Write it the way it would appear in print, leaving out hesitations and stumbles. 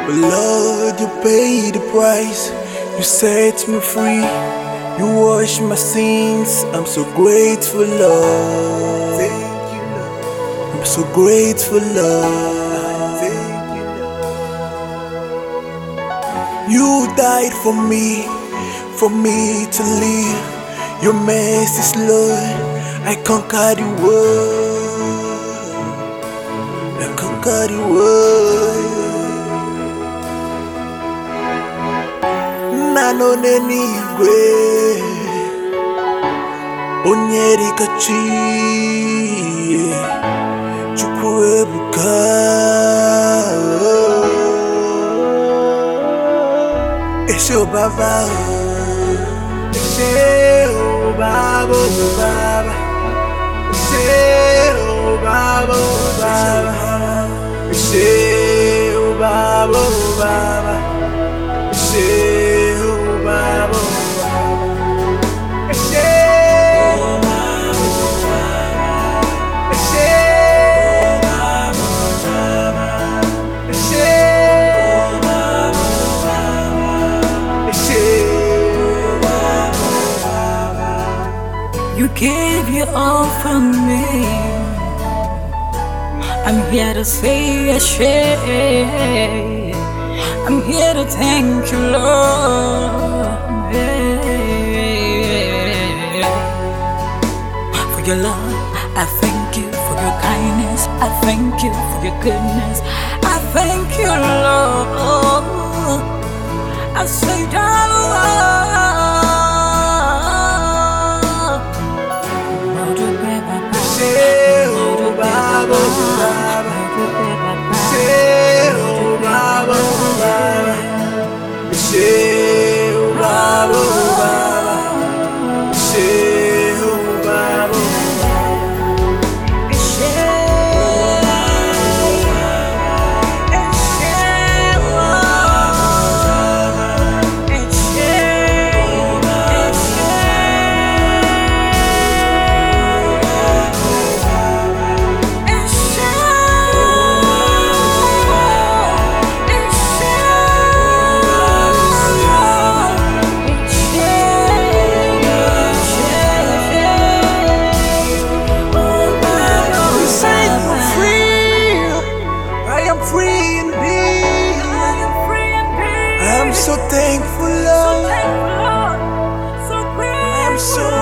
But Lord, you paid the price. You set me free. You wash my sins. I'm so grateful, Lord. Thank you, Lord. I'm so grateful, Lord. Thank you, Lord. You died for me to live. Your mercy's Lord. I conquered the world. I conquered the world. Nano nenigwe onyeri kachi chukwebuka Esho baba Esho baba baba Esho baba baba Esho baba baba Esho baba You gave your all for me. I'm here to say a shame. I'm here to thank you, Lord. For your love, I thank you. For your kindness, I thank you. For your goodness, I thank you, Lord. I say, I'm so thankful, Lord. I'm so